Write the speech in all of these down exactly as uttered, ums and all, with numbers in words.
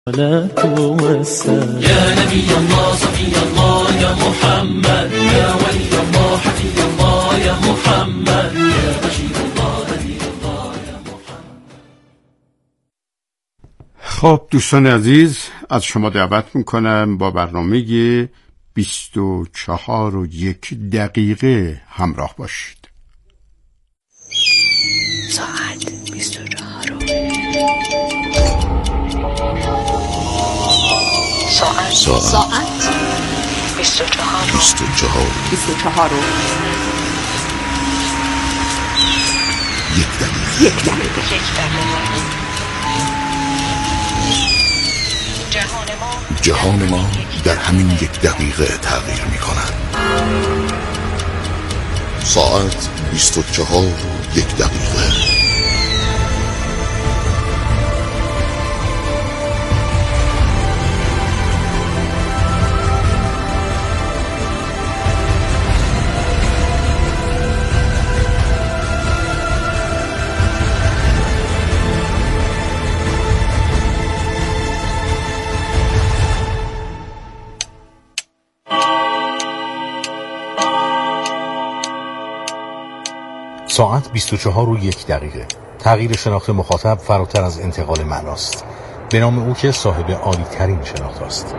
يا نبي الله صفي الله يا محمد يا ولي الله حفي الله يا محمد يا بشير الله نذير الله يا محمد. خب دوستان عزیز، از شما دعوت میکنم با برنامه بیست و چهار و یک دقیقه همراه باشید. ساعت بیست و چهار و ساعت ساعت بیست و چهار بیست و چهار بیست و چهار و یک دقیقه یک دقیقه یک دقیقه. جهان ما جهان ما در همین یک دقیقه تغییر می کند. ساعت بیست و چهار و یک دقیقه. ساعت بیست و چهار و یک دقیقه. تغییر شناخت مخاطب فراتر از انتقال معناست. به نام او که صاحب عالی ترین شناخت است.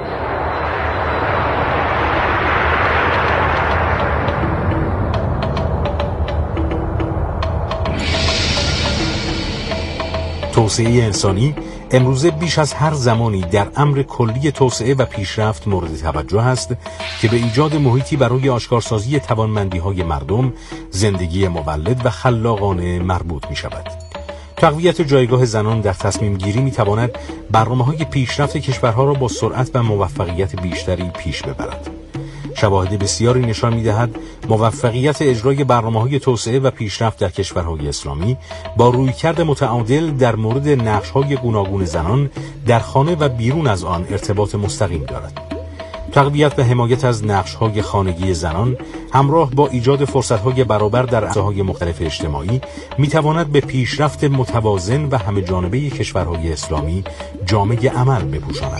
توسعه انسانی امروزه بیش از هر زمانی در امر کلی توسعه و پیشرفت مورد توجه است که به ایجاد محیطی برای آشکارسازی توانمندی‌های مردم، زندگی مولد و خلاقانه مربوط می شود. تقویت جایگاه زنان در تصمیم گیری می تواند برنامه‌های پیشرفت کشورها را با سرعت و موفقیت بیشتری پیش ببرد. شواهد بسیاری نشان می‌دهد موفقیت اجرای برنامه‌های توسعه و پیشرفت در کشورهای اسلامی با رویکرد متعادل در مورد نقش‌های گوناگون زنان در خانه و بیرون از آن ارتباط مستقیم دارد. تقویت و حمایت از نقش‌های خانگی زنان همراه با ایجاد فرصت‌های برابر در عرصه‌های مختلف اجتماعی می‌تواند به پیشرفت متوازن و همه‌جانبه کشورهای اسلامی جامه عمل بپوشاند.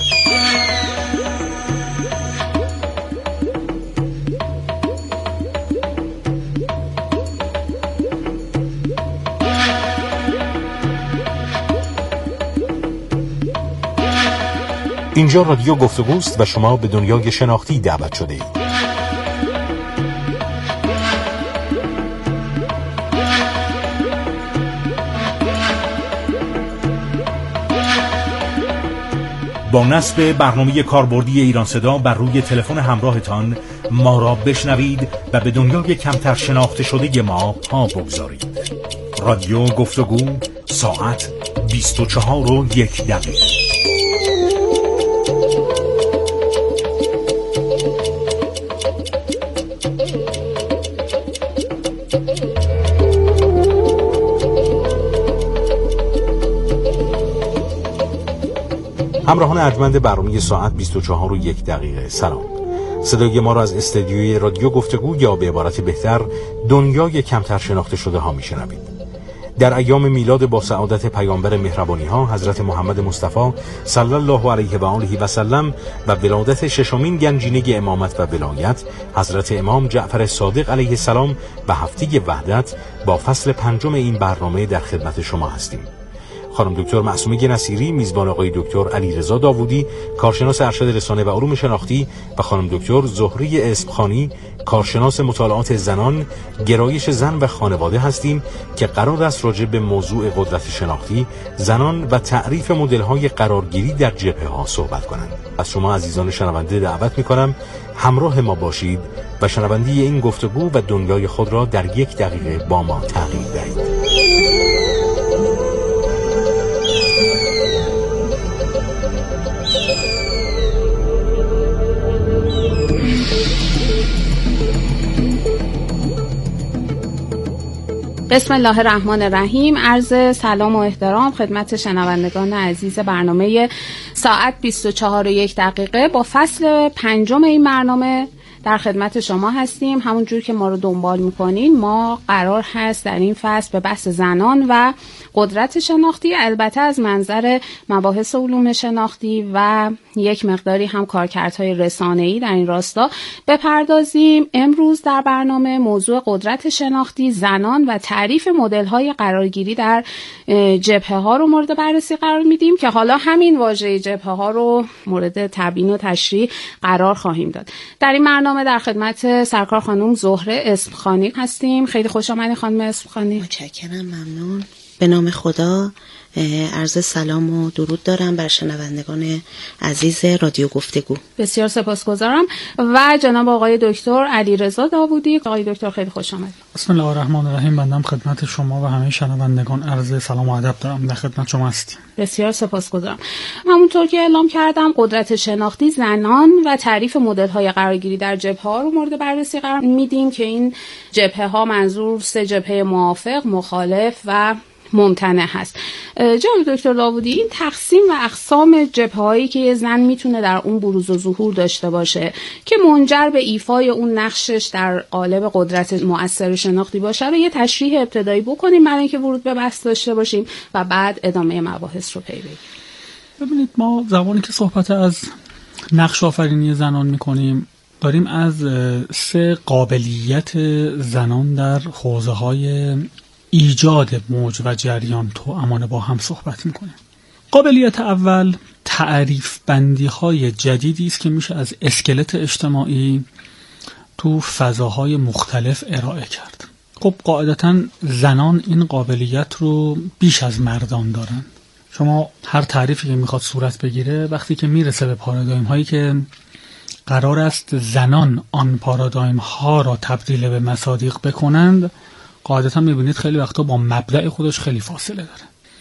اینجا رادیو گفتگوست و شما به دنیای شناختی دعوت شده اید. با نصب برنامه کاربردی ایران صدا بر روی تلفن همراهتان ما را بشنوید و به دنیای کمتر شناخته شده ما پا بگذارید. رادیو گفتگو، ساعت بیست و چهار و یک دقیقه. همراهان ارجمند برنامه ساعت بیست و چهار و یک دقیقه، سلام. صدای ما را از استدیوی رادیو گفتگو یا به عبارت بهتر دنیای کمتر شناخته شده ها میشنوید. در ایام میلاد با سعادت پیامبر مهربانی ها حضرت محمد مصطفی صلی الله علیه و آله و سلم و ولادت ششمین گنجینه امامت و ولایت حضرت امام جعفر صادق علیه السلام و هفته وحدت با فصل پنجم این برنامه در خدمت شما هستیم. خانم دکتر معصومه نصیری میزبان آقای دکتر علیرضا داوودی کارشناس ارشد رسانه و علوم شناختی و خانم دکتر زهری اسمخانی کارشناس مطالعات زنان، گرایش زن و خانواده هستیم که قرار است راجع به موضوع قدرت شناختی زنان و تعریف مدل‌های قرارگیری در جبهه‌ها صحبت کنند. از شما عزیزان شنونده دعوت می‌کنم همراه ما باشید و شنوندی این گفتگو و دنیای خود را در یک دقیقه با ما تغییر دهید. بسم الله الرحمن الرحیم. عرض سلام و احترام خدمت شنوندگان عزیز برنامه ساعت بیست و چهار و یک دقیقه با فصل پنجم این برنامه در خدمت شما هستیم. همونجور که ما رو دنبال میکنین، ما قرار هست در این فصل به بحث زنان و قدرت شناختی، البته از منظر مباحث علوم شناختی و یک مقداری هم کارکردهای رسانه‌ای در این راستا بپردازیم. امروز در برنامه موضوع قدرت شناختی زنان و تعریف مدل‌های قرارگیری در جبهه‌ها رو مورد بررسی قرار میدیم که حالا همین واژه جبهه‌ها رو مورد تبیین و تشریح قرار خواهیم داد. در این برنامه در خدمت سرکار خانم زهره اسمخانی هستیم. خیلی خوش آمدید خانم اسمخانی. متشکرم، ممنون. به نام خدا عرض سلام و درود دارم بر شنوندگان عزیز رادیو گفتگو. بسیار سپاسگزارم. و جناب آقای دکتر علیرضا داوودی. آقای دکتر خیلی خوش آمدید. بسم الله الرحمن الرحیم. بنده خدمت شما و همه شنوندگان عرض سلام و ادب دارم. در خدمت شما هستیم. بسیار سپاسگزارم. همونطور که اعلام کردم، قدرت شناختی زنان و تعریف مدل‌های قرارگیری در جبهه‌ها رو مورد بررسی قرار میدیم که این جبهه‌ها منظور سه جبهه موافق، مخالف و ممتنع هست. جناب دکتر داوودی، این تقسیم و اقسام جبهه‌هایی که یه زن میتونه در اون بروز و ظهور داشته باشه که منجر به ایفای اون نقشش در قالب قدرت مؤثر شناختی باشه رو یه تشریح ابتدایی بکنیم برای اینکه ورود به بحث داشته باشیم و بعد ادامه مباحث رو پی بگیریم. ببینید، ما زمانی که صحبت از نقش آفرینی زنان میکنیم داریم از سه قابلیت زنان در حوزه‌های ایجاد موج و جریان توأمان با هم صحبت میکنیم. قابلیت اول تعریف بندی های جدیدی است که میشه از اسکلت اجتماعی تو فضاهای مختلف ارائه کرد. خب قاعدتاً زنان این قابلیت رو بیش از مردان دارن. شما هر تعریفی که میخواد صورت بگیره وقتی که میرسه به پارادایم هایی که قرار است زنان آن پارادایم ها را تبدیل به مصادیق بکنند، قاعدتا میبینید خیلی وقتا با مبدأ خودش خیلی فاصله داره.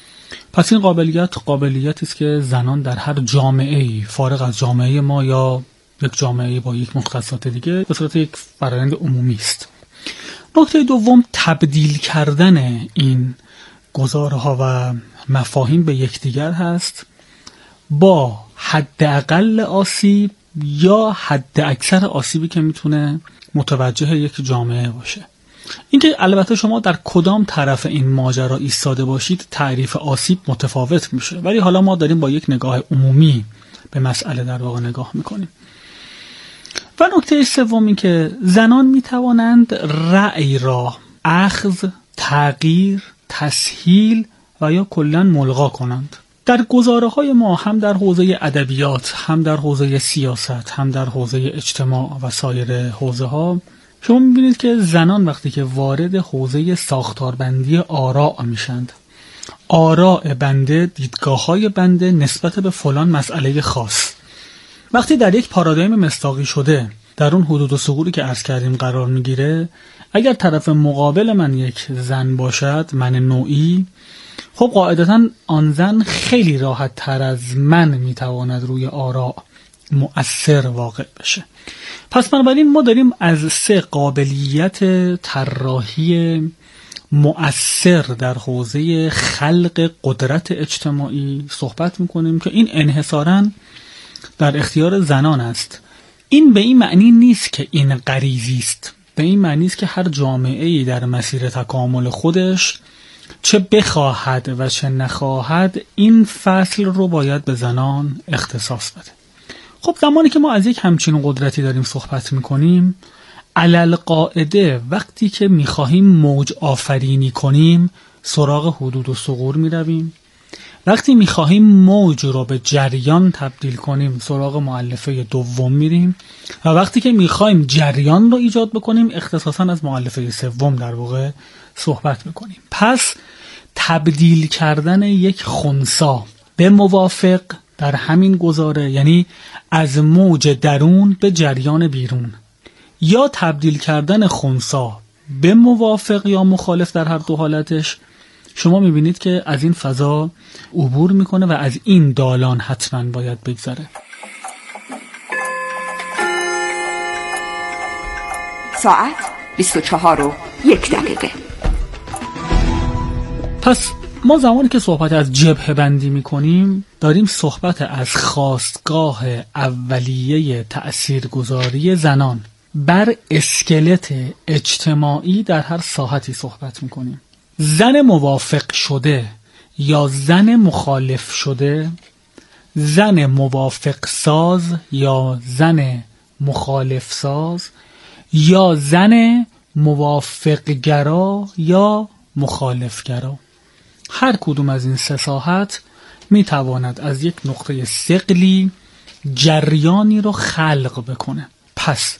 پس این قابلیت قابلیتی است که زنان در هر جامعه‌ای فارغ از جامعه ما یا یک جامعه با یک مختصات دیگه به صورت یک فرآیند عمومی است. نکته دوم تبدیل کردن این گزارها و مفاهیم به یکدیگر هست با حداقل آسیب یا حد اکثر آسیبی که میتونه متوجه یک جامعه باشه. اینکه البته شما در کدام طرف این ماجرا ایستاده باشید تعریف آسیب متفاوت میشه، ولی حالا ما داریم با یک نگاه عمومی به مسئله در واقع نگاه میکنیم. و نکته سوم این که زنان میتوانند رأی را اخذ، تغییر، تسهیل و یا کلاً ملغا کنند. در گزاره‌های ما هم در حوزه ادبیات، هم در حوزه سیاست، هم در حوزه اجتماع و سایر حوزه‌ها شما میبینید که زنان وقتی که وارد حوزه ساختاربندی آراء میشند، آراء بنده، دیدگاه‌های بنده نسبت به فلان مسئله خاص، وقتی در یک پارادایم مصداقی شده در اون حدود و ثغوری که عرض کردیم قرار میگیره، اگر طرف مقابل من یک زن باشد، من نوعی، خب قاعدتاً آن زن خیلی راحت تر از من میتواند روی آراء مؤثر واقع بشه. پس بنابراین ما داریم از سه قابلیت طراحی مؤثر در حوزه خلق قدرت اجتماعی صحبت میکنیم که این انحصاراً در اختیار زنان است. این به این معنی نیست که این غریزی است، به این معنی است که هر جامعه‌ای در مسیر تکامل خودش چه بخواهد و چه نخواهد این فصل رو باید به زنان اختصاص بده. خب زمانی که ما از یک همچین قدرتی داریم صحبت میکنیم، علل قاعده وقتی که میخواهیم موج آفرینی کنیم سراغ حدود و ثغور میرویم، وقتی میخواهیم موج رو به جریان تبدیل کنیم سراغ مؤلفه دوم میریم و وقتی که میخواهیم جریان رو ایجاد بکنیم اختصاصا از مؤلفه سوم در واقع صحبت میکنیم. پس تبدیل کردن یک خنثی به موافق در همین گزاره، یعنی از موج درون به جریان بیرون، یا تبدیل کردن خنثی به موافق یا مخالف در هر دو حالتش، شما میبینید که از این فضا عبور میکنه و از این دالان حتما باید بگذره. ساعت بیست و چهار و یک دقیقه. پس ما زمانی که صحبت از جبهه بندی میکنیم داریم صحبت از خاستگاه اولیه تأثیرگذاری زنان بر اسکلت اجتماعی در هر ساحتی صحبت میکنیم. زن موافق شده یا زن مخالف شده، زن موافق ساز یا زن مخالف ساز، یا زن موافق گرا یا مخالف گرا، هر کدوم از این سه ساحت میتواند از یک نقطه ثقلی جریانی رو خلق بکنه. پس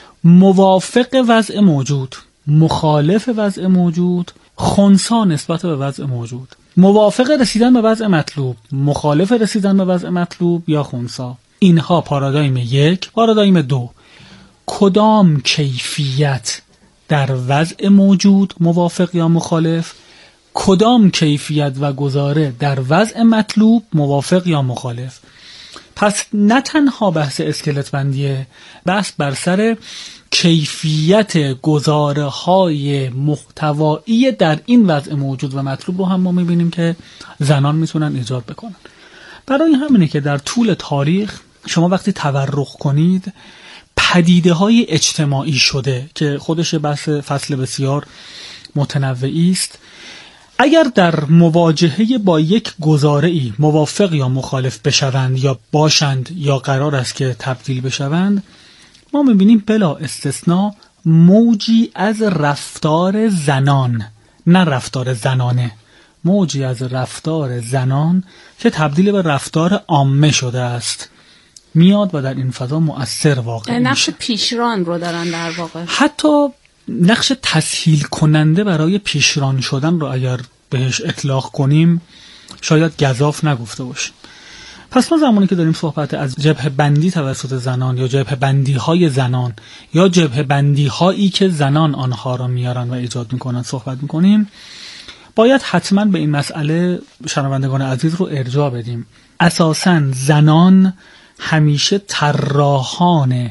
موافق وضع موجود، مخالف وضع موجود، خنثی نسبت به وضع موجود، موافق رسیدن به وضع مطلوب، مخالف رسیدن به وضع مطلوب یا خنثی. اینها پارادایم یک. پارادایم دو، کدام کیفیت در وضع موجود موافق یا مخالف، کدام کیفیت و گزاره در وضع مطلوب موافق یا مخالف. پس نه تنها بحث اسکلت بندیه، بحث بر سر کیفیت گزاره های محتوایی در این وضع موجود و مطلوب رو هم ما میبینیم که زنان میتونن ایجاد بکنن. برای همینه که در طول تاریخ شما وقتی تورق کنید پدیده های اجتماعی شده که خودش بحث فصل بسیار متنوعی است، اگر در مواجهه با یک گزاره‌ای موافق یا مخالف بشوند یا باشند یا قرار است که تبدیل بشوند، ما می‌بینیم بلا استثناء موجی از رفتار زنان، نه رفتار زنانه، موجی از رفتار زنان که تبدیل به رفتار عامه شده است میاد و در این فضا مؤثر واقع میشه. نقش پیشران رو دارن در واقع. حتی نقش تسهیل کننده برای پیشران شدن رو اگر بهش اطلاق کنیم شاید گزاف نگفته باشیم. پس ما زمانی که داریم صحبت از جبهه بندی توسط زنان یا جبهه بندی های زنان یا جبهه بندی هایی که زنان آنها را میارن و ایجاد میکنن صحبت میکنیم، باید حتما به این مسئله شنوندگان عزیز رو ارجاع بدیم. اساساً زنان همیشه طراحان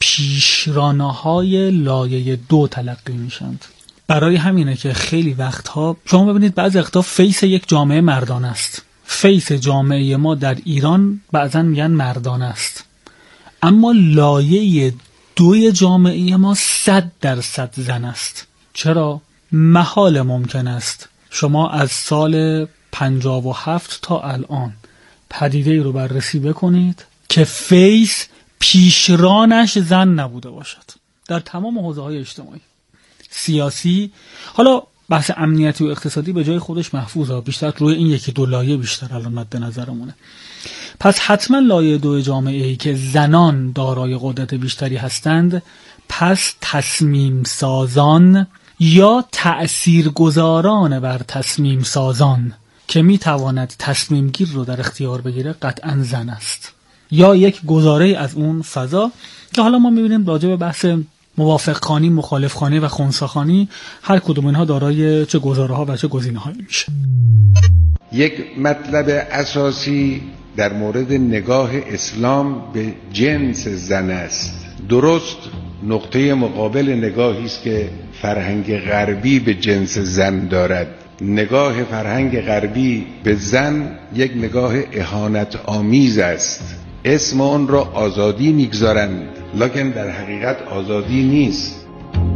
پیشرانه‌های لایه دو تلقی میشند. برای همینه که خیلی وقتها شما ببینید بعضی وقتا فیس یک جامعه مردان است. فیس جامعه ما در ایران بعضا میگن مردان است، اما لایه دوی جامعه ما صد درصد زن است. چرا؟ محال ممکن است شما از سال پنجاه و هفت تا الان پدیده رو بررسی بکنید که فیس پیشرانش زن نبوده باشد در تمام حوزه‌های اجتماعی، سیاسی. حالا بحث امنیتی و اقتصادی به جای خودش محفوظه، بیشتر روی این یکی دو لایه بیشتر الان مد نظرمونه. پس حتما لایه دو جامعه‌ای که زنان دارای قدرت بیشتری هستند، پس تصمیم سازان یا تأثیرگذاران بر تصمیم سازان که میتواند تصمیم گیر رو در اختیار بگیره قطعا زن است، یا یک گزاره از اون فضا که حالا ما میبینیم راجع به بحث موافق خانی، مخالف خانی و خنثی خانی هر کدوم اینها دارای چه گزاره ها و چه گزینه هایی میشه. یک مطلب اساسی در مورد نگاه اسلام به جنس زن است. درست نقطه مقابل نگاهی است که فرهنگ غربی به جنس زن دارد. نگاه فرهنگ غربی به زن یک نگاه اهانت آمیز است. اسم آن را آزادی میگذارند، لکن در حقیقت آزادی نیست.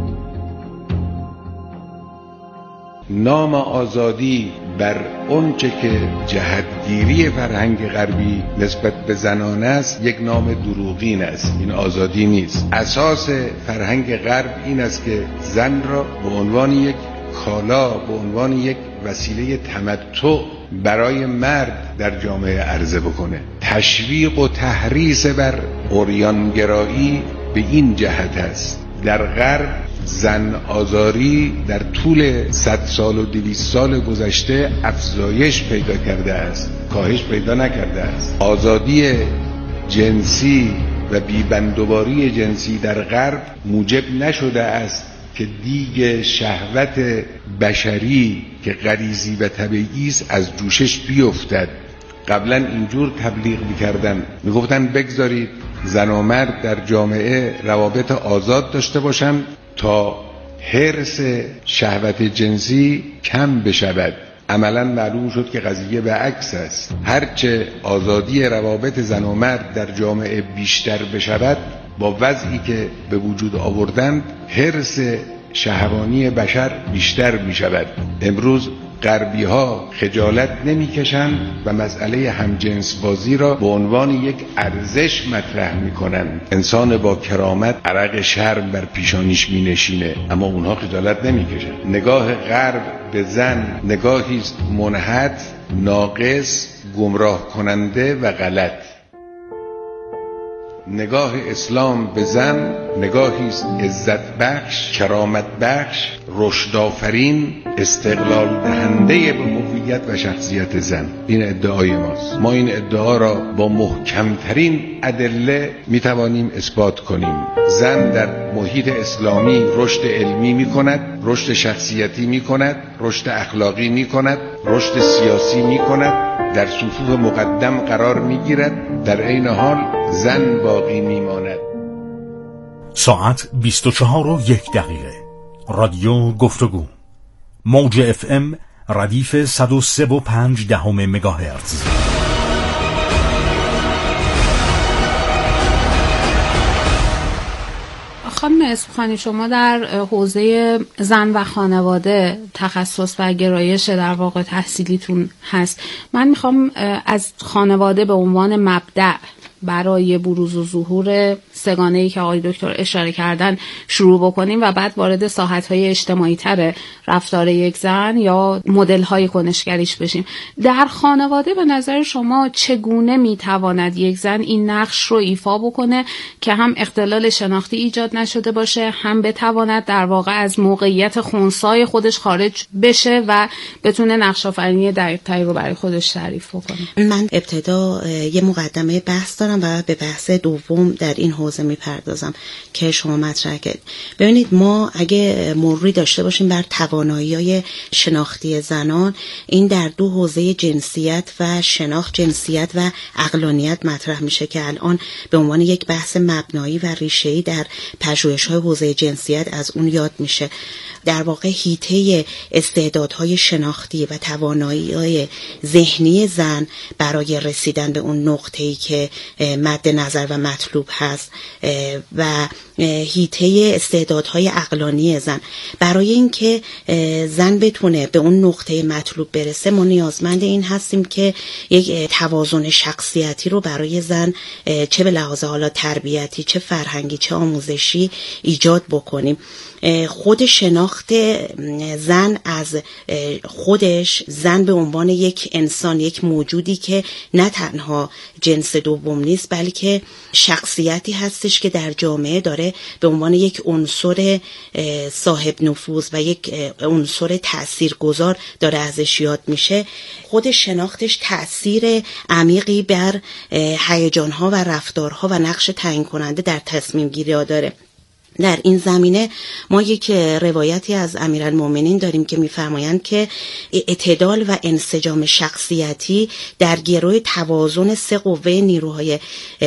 نام آزادی بر اونچه که جهتگیری فرهنگ غربی نسبت به زنان است یک نام دروغین است. این آزادی نیست. اساس فرهنگ غرب این است که زن را به عنوان یک کالا، به عنوان یک وسیله تمتع برای مرد در جامعه عرضه بکنه. تشویق و تحریص بر عریانگرایی به این جهت است. در غرب زن آزاری در طول صد سال و دویست سال گذشته افزایش پیدا کرده است، کاهش پیدا نکرده است. آزادی جنسی و بیبندوباری جنسی در غرب موجب نشده است که دیگ شهوت بشری که غریزی و طبیعی است از جوشش بیفتد. قبلا اینجور تبلیغ می‌کردن، میگفتن بگذارید زن و مرد در جامعه روابط آزاد داشته باشن تا حرص شهوت جنسی کم بشود. عملا معلوم شد که قضیه به عکس است. هرچه آزادی روابط زن و مرد در جامعه بیشتر بشود، با وضعی که به وجود آوردند حرص شهوانی بشر بیشتر می شود. امروز غربی ها خجالت نمی کشند و مسئله همجنس بازی را به عنوان یک ارزش مطرح می کنند. انسان با کرامت عرق شرم بر پیشانیش می نشینه، اما اونها خجالت نمی کشند. نگاه غرب به زن نگاهی است منحط، ناقص، گمراه کننده و غلط. نگاه اسلام به زن نگاهی است عزت بخش، کرامت بخش، رشد آفرین، استقلال دهنده به هویت و شخصیت زن. این ادعای ماست. ما این ادعا را با محکمترین ادله می توانیم اثبات کنیم. زن در محیط اسلامی رشد علمی می کند، رشد شخصیتی می کند، رشد اخلاقی می کند، رشد سیاسی می کند، در صفوف مقدم قرار می گیرد، در عین حال زن باقی می ماند. ساعت بیست و چهار و یک دقیقه. رادیو گفتگو، موج اف ام ردیف صد و سه و پنج دهم مگاهرتز. خانم اصفهانی، شما در حوزه زن و خانواده تخصص و گرایش در واقع تحصیلیتون هست. من میخوام از خانواده به عنوان مبدأ برای بروز و ظهور سگانه‌ای که آقای دکتر اشاره کردن شروع بکنیم و بعد وارد ساحت‌های اجتماعی تر رفتار یک زن یا مدل‌های کنشگریش بشیم. در خانواده به نظر شما چگونه میتواند یک زن این نقش رو ایفا بکنه که هم اختلال شناختی ایجاد نشده باشه، هم بتواند در واقع از موقعیت خنثی خودش خارج بشه و بتونه نقش آفرینی دقیق‌تری رو برای خودش تعریف بکنه؟ من ابتدا یه مقدمه بحث دارم و به بحث دوم در این حوزه میپردازم که شما مطرح کردید. ببینید، ما اگه مروری داشته باشیم بر توانایی‌های شناختی زنان، این در دو حوزه جنسیت و شناخت جنسیت و عقلانیت مطرح میشه که الان به عنوان یک بحث مبنایی و ریشه‌ای در پژوهش‌های حوزه جنسیت از اون یاد میشه. در واقع حیطه استعدادهای شناختی و توانایی‌های ذهنی زن برای رسیدن به اون نقطه‌ای که مد نظر و مطلوب هست و حیطه استعدادهای عقلانی زن. برای اینکه زن بتونه به اون نقطه مطلوب برسه، ما نیازمند این هستیم که یک توازن شخصیتی رو برای زن چه به لحاظ حالا تربیتی، چه فرهنگی، چه آموزشی ایجاد بکنیم. خود شناخت زن از خودش، زن به عنوان یک انسان، یک موجودی که نه تنها جنس دوم نیست بلکه شخصیتی هستش که در جامعه داره به عنوان یک عنصر صاحب نفوذ و یک عنصر تاثیرگذار داره ازش یاد میشه. خود شناختش تأثیر عمیقی بر هیجان‌ها و رفتارها و نقش تعیین کننده در تصمیم گیری ها داره. در این زمینه ما یک روایتی از امیرالمومنین داریم که می‌فرمایند که اعتدال و انسجام شخصیتی در گروه توازن سه قوه نیروهای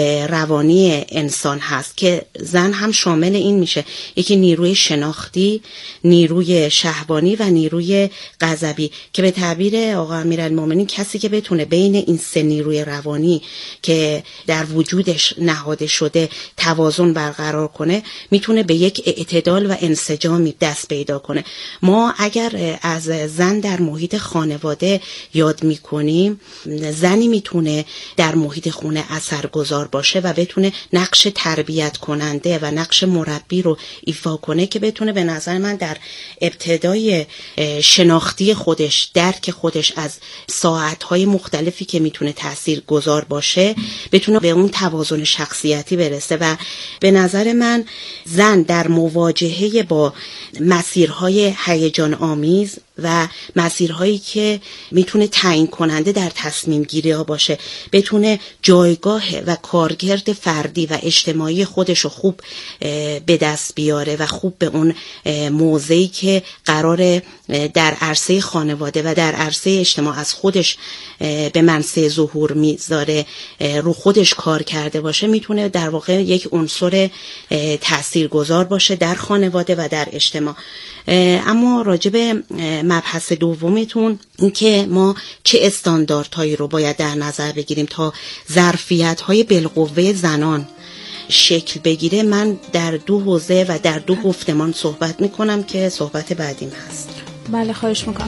روانی انسان هست که زن هم شامل این میشه. یکی نیروی شناختی، نیروی شهوانی و نیروی غضبی، که به تعبیر آقا امیرالمومنین کسی که بتونه بین این سه نیروی روانی که در وجودش نهاده شده توازن برقرار کنه، میتونه به یک اعتدال و انسجامی دست پیدا کنه. ما اگر از زن در محیط خانواده یاد میکنیم، زنی میتونه در محیط خونه اثرگذار باشه و بتونه نقش تربیت کننده و نقش مربی رو ایفا کنه که بتونه به نظر من در ابتدای شناختی خودش، درک خودش از ساعتهای مختلفی که میتونه تأثیر گذار باشه، بتونه به اون توازن شخصیتی برسه. و به نظر من زن در مواجهه با مسیرهای هیجان آمیز و مسیرهایی که میتونه تعیین کننده در تصمیم گیری ها باشه، بتونه جایگاه و کارکرد فردی و اجتماعی خودش رو خوب به دست بیاره و خوب به اون موضعی که قراره در عرصه خانواده و در عرصه اجتماع از خودش به منصه ظهور میذاره، رو خودش کار کرده باشه، میتونه در واقع یک عنصر تاثیرگذار باشه در خانواده و در اجتماع. اما راجع به مبحث دومتون، این که ما چه استانداردهایی رو باید در نظر بگیریم تا ظرفیت‌های بالقوه زنان شکل بگیره، من در دو حوزه و در دو گفتمان صحبت میکنم که صحبت بعدیم هست. بله خواهش میکنم.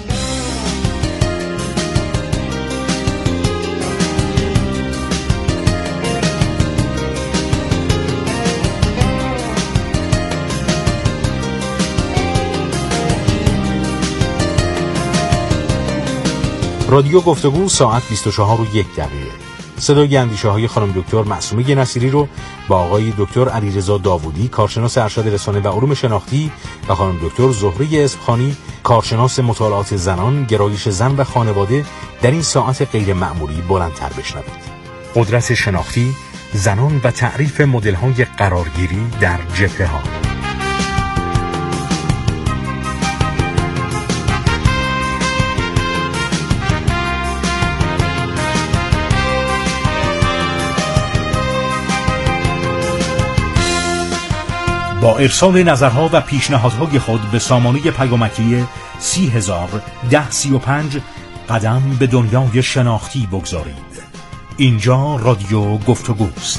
رادیو گفتگو ساعت بیست و چهار و یک دقیقه. صدای اندیشه های خانم دکتر معصومه نصیری رو با آقای دکتر علیرضا داوودی، کارشناس ارشد رسانه و علوم شناختی، و خانم دکتر زهره اسفخانی، کارشناس مطالعات زنان، گرایش زن و خانواده در این ساعت غیر معمولی بلندتر بشنوید. قدرت شناختی، زنان و تعریف مدل های قرارگیری در جبهه ها. با ارسال نظرها و پیشنهادهای خود به سامانه پیامکی سی هزار ده سی و پنج قدم به دنیای شناختی بگذارید. اینجا رادیو گفتگوست.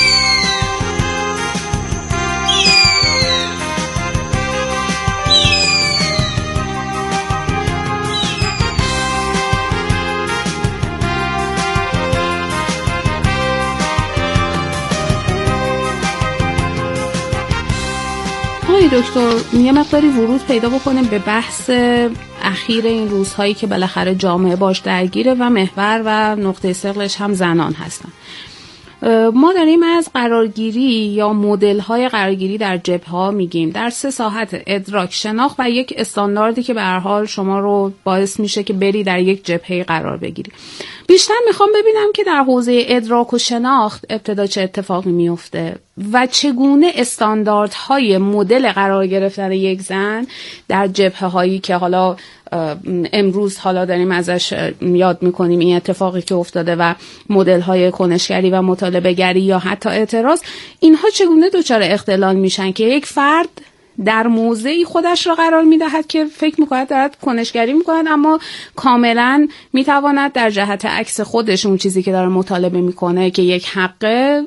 دکتر یه مقداری ورود پیدا بکنیم به بحث اخیر این روزهایی که بالاخره جامعه باش درگیره و محور و نقطه ثقلش هم زنان هستن. ما داریم از قرارگیری یا مدل‌های قرارگیری در جبهه‌ها میگیم، در سه ساحت: ادراک، شناخت و یک استانداردی که به هر حال شما رو باعث میشه که بری در یک جبهه قرار بگیری. بیشتر میخوام ببینم که در حوزه ادراک و شناخت ابتدا چه اتفاقی میفته و چگونه استانداردهای مدل قرار گرفتن یک زن در جبهه‌هایی که حالا امروز حالا داریم ازش یاد میکنیم، این اتفاقی که افتاده و مدل‌های کنشگری و مطالبه‌گری یا حتی اعتراض، اینها چگونه دچار اختلال میشن که یک فرد در موضعی خودش را قرار میدهد که فکر میکند دارد کنشگری میکند، اما کاملا میتواند در جهت عکس خودش اون چیزی که داره مطالبه میکنه که یک حق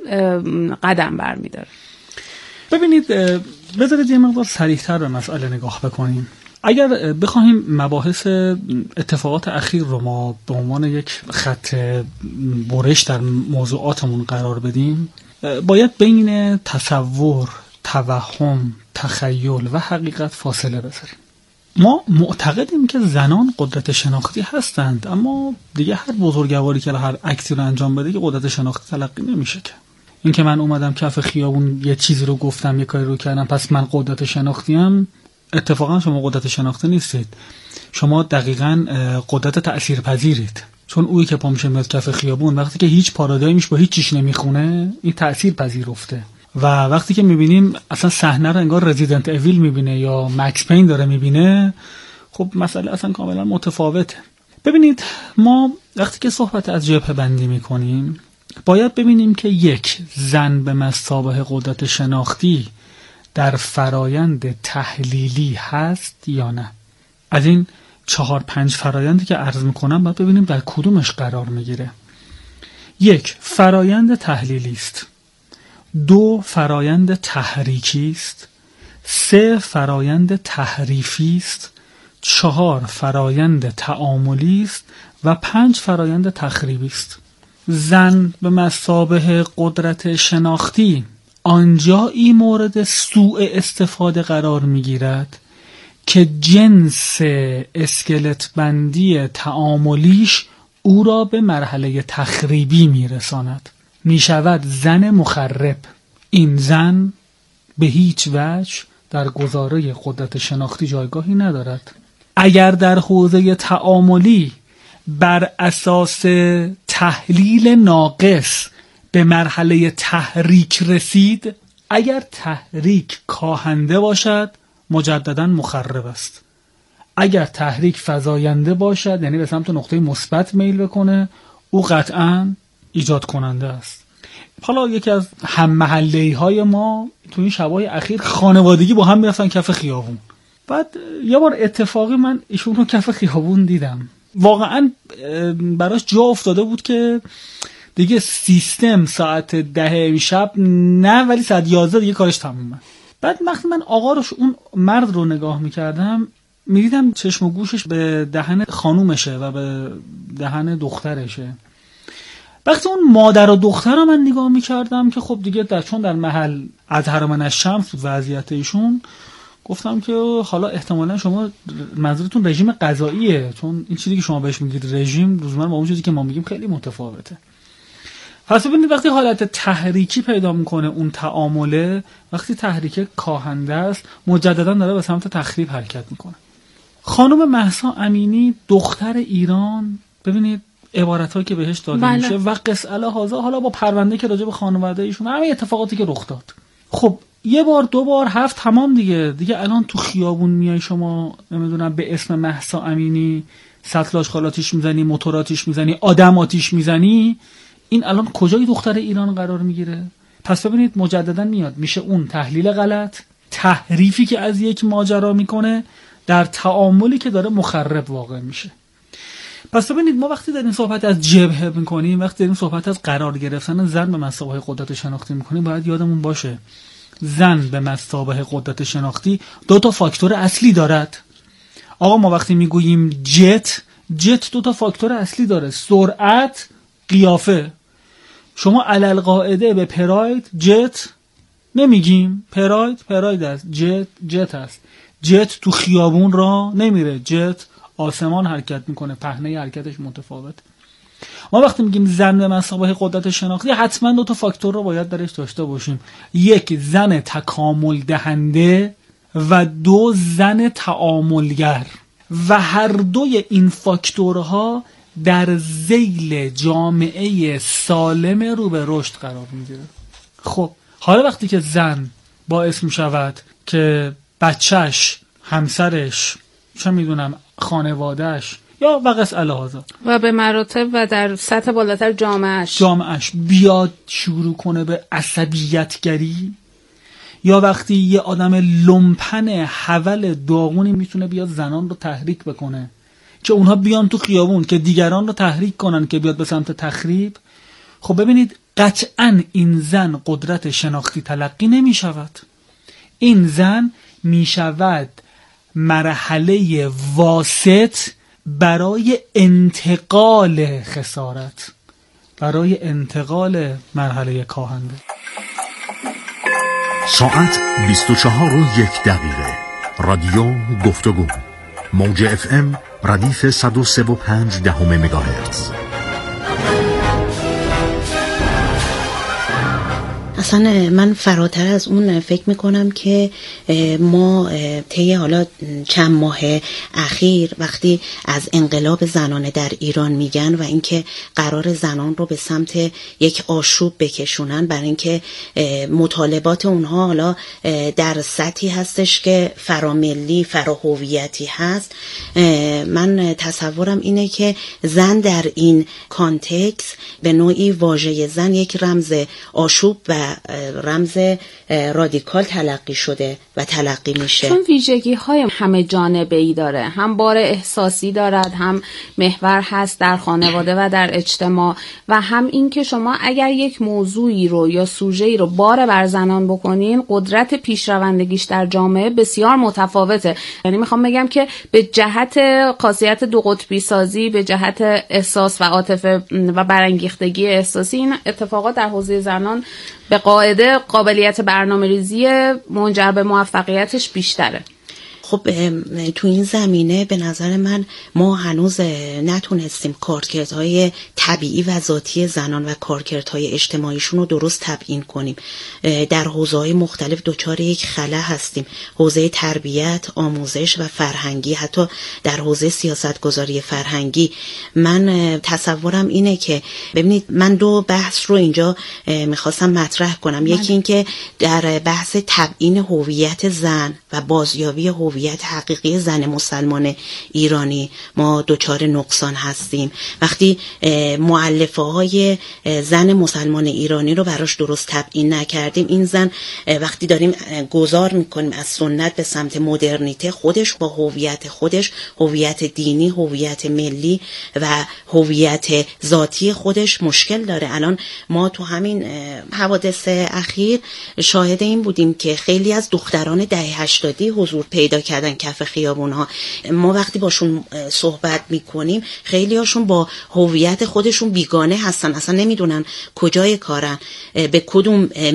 قدم برمیداره. ببینید، بذارید یه مقدار صریح‌تر به مسئله نگاه بکنیم. اگر بخوایم مباحث اتفاقات اخیر رو ما به عنوان یک خط برش در موضوعاتمون قرار بدیم، باید بین تصور، توهم، تخیل و حقیقت فاصله بذاریم. ما معتقدیم که زنان قدرت شناختی هستند، اما دیگه هر بزرگواری که هر اکتی رو انجام بده که قدرت شناختی تلقی نمیشه. که این که من اومدم کف خیابون یه چیزی رو گفتم، یه کاری رو کردم، پس من قدرت شناختیم. اتفاقا شما قدرت شناختی نیستید، شما دقیقاً قدرت تأثیرپذیرید. چون اویی که پا میشه میاد کف خیابون، وقتی که هیچ پارادایمش با هیچ چیش نمیخونه، این تأثیر پذیرفته. و وقتی که میبینیم اصلا صحنه رو انگار رزیدنت اویل میبینه یا مکس پین داره میبینه، خب مسئله اصلا کاملا متفاوته. ببینید، ما وقتی که صحبت از جبهه بندی میکنیم، باید ببینیم که یک زن به مثابه قدرت شناختی در فرایند تحلیلی هست یا نه. از این چهار پنج فرایندی که عرض میکنم باید ببینیم در کدومش قرار میگیره. یک، فرایند تحلیلی است. دو، فرایند تحریکی است. سه، فرایند تحریفی است. چهار، فرایند تعاملی است. و پنج، فرایند تخریبی است. زن به مثابه قدرت شناختی آنجایی مورد سوء استفاده قرار میگیرد که جنس اسکلت بندی تعاملیش او را به مرحله تخریبی میرساند. میشود زن مخرب. این زن به هیچ وجه در گزاره قدرت شناختی جایگاهی ندارد. اگر در حوزه تعاملی بر اساس تحلیل ناقص به مرحله تحریک رسید، اگر تحریک کاهنده باشد مجددا مخرب است. اگر تحریک فزاینده باشد، یعنی به سمت نقطه مثبت میل بکنه، او قطعا ایجاد کننده است. حالا یکی از هم محله‌ای های ما تو این شبای اخیر خانوادگی با هم میرفتن کف خیابون. بعد یه بار اتفاقی من ایشون رو کف خیابون دیدم. واقعا براش جا افتاده بود که دیگه سیستم ساعت ده شب نه، ولی ساعت یازده دیگه کارش تمومه. بعد وقتی من آقا رو اون مرد رو نگاه میکردم میدیدم چشم و گوشش به دهن خانومشه و به دهن دخترشه. وقتی اون مادر و دختر رو من نگاه میکردم که خب دیگه در چون در محل اظهر من الشمس بود وضعیت ایشون، گفتم که حالا احتمالا شما منظورتون رژیم غذاییه، چون این چیزی که شما بهش میگید رژیم روزمره با اون چیزی که ما میگیم خیلی متفاوته. پس ببینید وقتی حالت تحریکی پیدا میکنه اون تعامله، وقتی تحریک کاهنده است مجددا داره به سمت تخریب حرکت میکنه. خانم مهسا امینی دختر ایران، ببینید عبارتایی که بهش داده بله. میشه و قصه هازا، حالا با پرونده که راجع به خانواده ایشون، همه اتفاقاتی که رخ داد. خب یه بار دو بار هفت تمام دیگه دیگه الان تو خیابون میای شما نمیدونم به اسم مهسا امینی سطل آشغالاتیش میزنی، موتوراتیش میزنی، آدم آتیش میزنی، این الان کجای دختر ایران قرار میگیره؟ پس ببینید مجددا میاد میشه اون تحلیل غلط، تحریفی که از یک ماجرا میکنه در تعاملی که داره مخرب واقع میشه. پس ببینید ما وقتی داریم صحبت از جبهه میکنیم، وقتی داریم صحبت از قرار گرفتن زن به مثابه قدرت شناختی میکنیم، باید یادمون باشه زن به مثابه قدرت شناختی دو تا فاکتور اصلی دارد. آقا ما وقتی میگوییم جت، جت دو تا فاکتور اصلی داره، سرعت، قیافه. شما علل قاعده به پراید جت نمیگیم، پراید پراید است، جت جت است. جت تو خیابون را نمیره، جت آسمان حرکت میکنه، پهنه حرکتش متفاوت. ما وقتی میگیم زن به مثابه قدرت شناختی حتما دو تا فاکتور رو باید درش داشته باشیم، یک زن تکامل دهنده و دو زن تعاملگر، و هر دوی این فاکتورها در ذیل جامعه سالم رو به رشد قرار میگیره. خب حالا وقتی که زن باعث میشود که بچهش، همسرش، چه میدونم خانوادهش یا وقس الهازا و به مراتب و در سطح بالاتر جامعهش جامعهش بیاد شروع کنه به عصبیتگری، یا وقتی یه آدم لومپن حول داغونی میتونه بیاد زنان رو تحریک بکنه که اونها بیان تو خیابون که دیگران رو تحریک کنن که بیاد به سمت تخریب، خب ببینید قطعاً این زن قدرت شناختی تلقی نمی شود. این زن می شود مرحله واسط برای انتقال خسارت، برای انتقال مرحله کاهنده. ساعت بیست و چهار و یک دقیقه. رادیو گفتگو، موج اف ام ردیف صد و سه و پنج دهم مگاهرتز. اصلا من فراتر از اون فکر میکنم که ما طی حالا چند ماه اخیر وقتی از انقلاب زنانه در ایران میگن و اینکه قرار زنان رو به سمت یک آشوب بکشونن، برای اینکه مطالبات اونها حالا در سطحی هستش که فراملی، فراهویتی هست، من تصورم اینه که زن در این کانتکست به نوعی واژه زن یک رمز آشوب و رمز رادیکال تلقی شده و تلقی میشه، چون ویژگی های همه جانبه ای داره، هم بار احساسی دارد، هم محور هست در خانواده و در اجتماع، و هم این که شما اگر یک موضوعی رو یا سوژه‌ای رو بار بر زنان بکنین، قدرت پیشروندگیش در جامعه بسیار متفاوته. یعنی میخوام بگم که به جهت خاصیت دو قطبی سازی، به جهت احساس و عاطفه و برانگیختگی احساسی، این اتفاقات در حوزه زنان به قاعده قابلیت برنامه‌ریزی منجر به موفقیتش بیشتره. خب تو این زمینه به نظر من ما هنوز نتونستیم کارکردهای طبیعی و ذاتی زنان و کارکردهای اجتماعیشون رو درست تبیین کنیم. در حوزه‌های مختلف دچار یک خلا هستیم، حوزه تربیت، آموزش و فرهنگی، حتی در حوزه سیاستگذاری فرهنگی. من تصورم اینه که ببینید من دو بحث رو اینجا میخواستم مطرح کنم. یکی این که در بحث تبیین هویت زن و بازیابی هویت هویت حقیقی زن مسلمان ایرانی ما دچار نقصان هستیم. وقتی مؤلفه های زن مسلمان ایرانی رو براش درست تبیین نکردیم، این زن وقتی داریم گذار میکنیم از سنت به سمت مدرنیته، خودش با هویت خودش، هویت دینی، هویت ملی و هویت ذاتی خودش مشکل داره. الان ما تو همین حوادث اخیر شاهد این بودیم که خیلی از دختران دهه هشتادی حضور پیدا کردن کف خیابونها. ما وقتی باشون صحبت میکنیم خیلی هاشون با هویت خودشون بیگانه هستن، اصلا نمیدونن کجای کارن، به کدوم